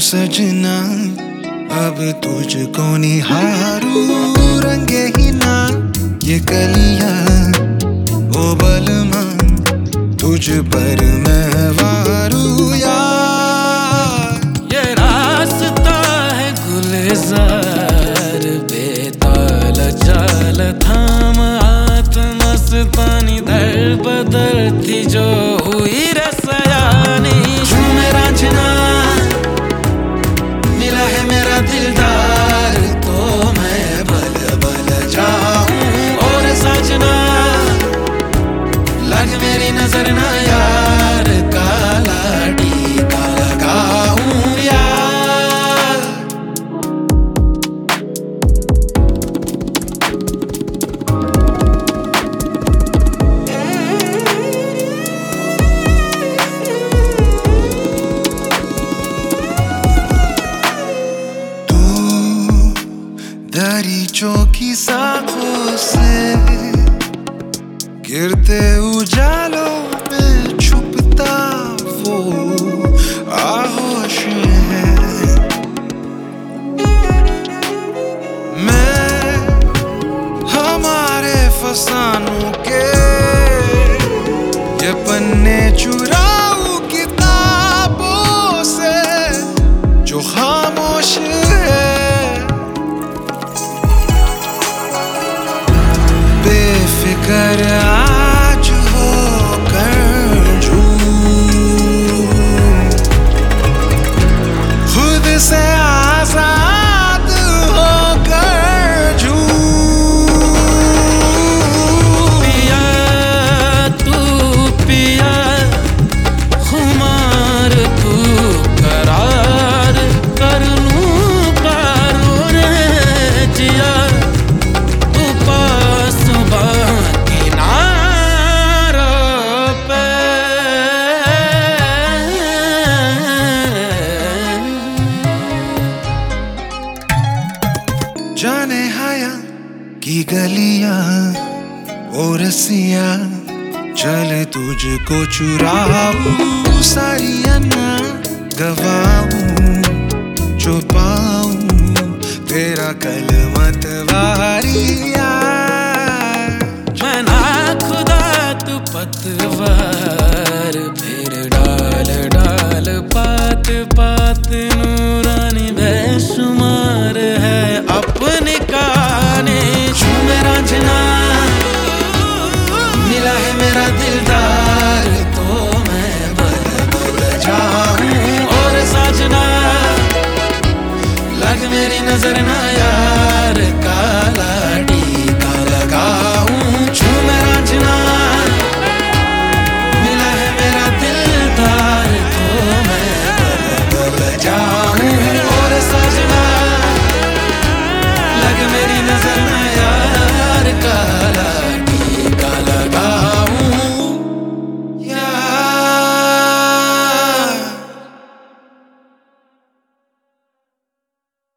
सजना अब तुझको निहारूं, रंगे ही ना ये कलियां ओ बलमा तुझ पर मैं वारूं यार। ये रास्ता है गुलजार बेताल चाल थाम आत्मस्तानी दर बदर थी जो हुई रसयानी। झूमे रांझना मिला है मेरा दिलदार तो मैं बल बल जाऊं, और साजना लग मेरी नजर ना यार काला टीका लगाऊं यार। तू दरीचों की साखों से गिरते उजालों में छुपता वो आहोश है। मैं हमारे फसानों के ये पन्ने चुराऊं किताबों से जो खामोश है। बेफिक्र आज होकर झूम खुद से आजाद होकर झूम। पिया तू पिया खुमार तू करार कर लूं पारो रे जिया तू पास जाने हाया की गलियां और रसियां चल तुझको चुराऊं, सारी अन्ना गवाऊं जो पाऊं तेरा कलमत वारिया। मैं ना खुदा तू पतवार फिर डाल डाल पात पात नूरानी बेशुमार है अपने काने। झूमे रांझना मिला है मेरा दिलदार तो मैं बल बल जाऊं, और साजना लग मेरी नजर ना